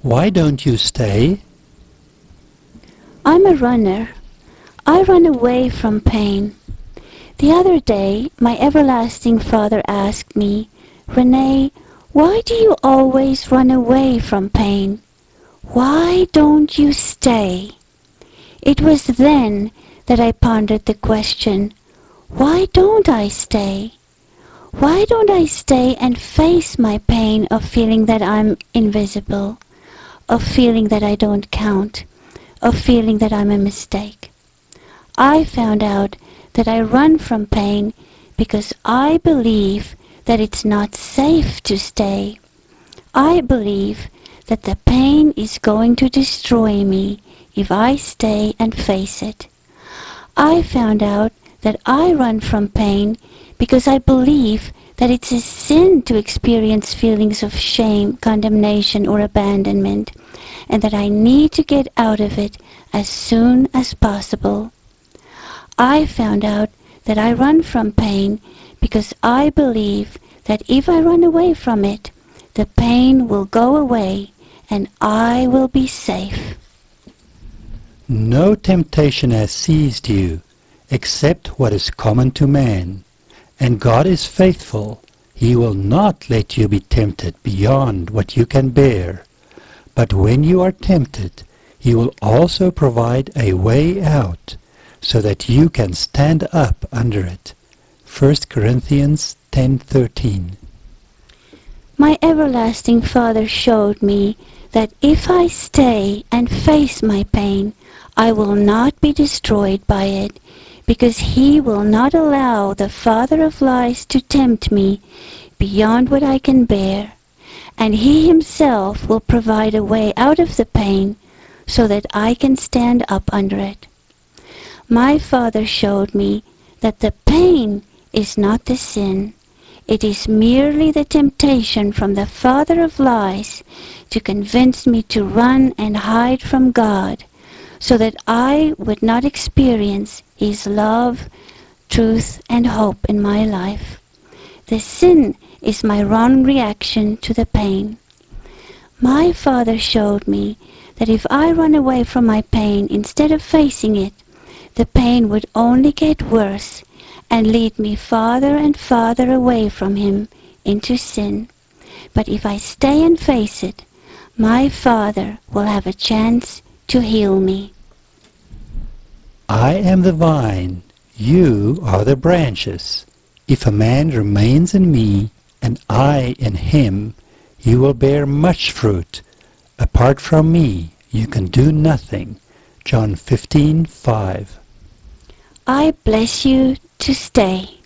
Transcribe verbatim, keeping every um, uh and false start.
Why don't you stay? I'm a runner. I run away from pain. The other day, my everlasting Father asked me, Renee, why do you always run away from pain? Why don't you stay? It was then that I pondered the question, why don't I stay? Why don't I stay and face my pain of feeling that I'm invisible, of feeling that I don't count, of feeling that I'm a mistake? I found out that I run from pain because I believe that it's not safe to stay. I believe that the pain is going to destroy me if I stay and face it. I found out that I run from pain because I believe that it's a sin to experience feelings of shame, condemnation, or abandonment, and that I need to get out of it as soon as possible. I found out that I run from pain because I believe that if I run away from it, the pain will go away and I will be safe. No temptation has seized you, except what is common to man. And God is faithful. He will not let you be tempted beyond what you can bear. But when you are tempted, He will also provide a way out, so that you can stand up under it. First Corinthians ten thirteen. My everlasting Father showed me that if I stay and face my pain, I will not be destroyed by it, because He will not allow the father of lies to tempt me beyond what I can bear, and He Himself will provide a way out of the pain so that I can stand up under it. My Father showed me that the pain is not the sin. It is merely the temptation from the father of lies to convince me to run and hide from God, so that I would not experience His love, truth, and hope in my life. The sin is my wrong reaction to the pain. My Father showed me that if I run away from my pain instead of facing it, the pain would only get worse and lead me farther and farther away from Him into sin. But if I stay and face it, my Father will have a chance to heal me. I am the vine, you are the branches. If a man remains in me, and I in him, he will bear much fruit. Apart from me, you can do nothing. John fifteen five. I bless you to stay.